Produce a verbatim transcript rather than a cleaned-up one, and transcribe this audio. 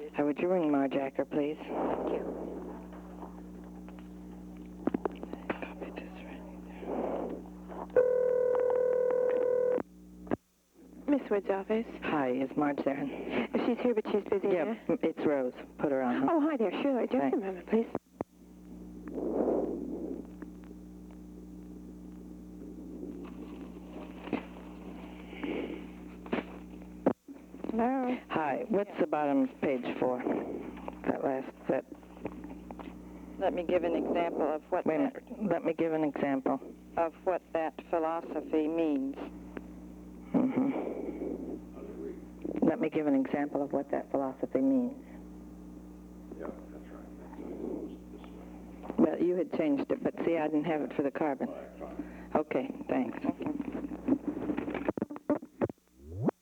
Uh, would you ring Marge Acker, please? Thank you. Copy this right Miss Wood's office. Hi, is Marge there? She's here, but she's busy. Yeah, now. it's Rose. Put her on. Huh? Oh, hi there. Sure. Just Thanks. a moment, please. Hello. Hi, what's the bottom page for? That last, that, Let me give an example of what wait a that, minute, let me give an example. of what that philosophy means. Mm-hmm. Let me give an example of what that philosophy means. Yeah, that's right. Well, you had changed it, but see, I didn't have it for the carbon. Okay, thanks. Okay.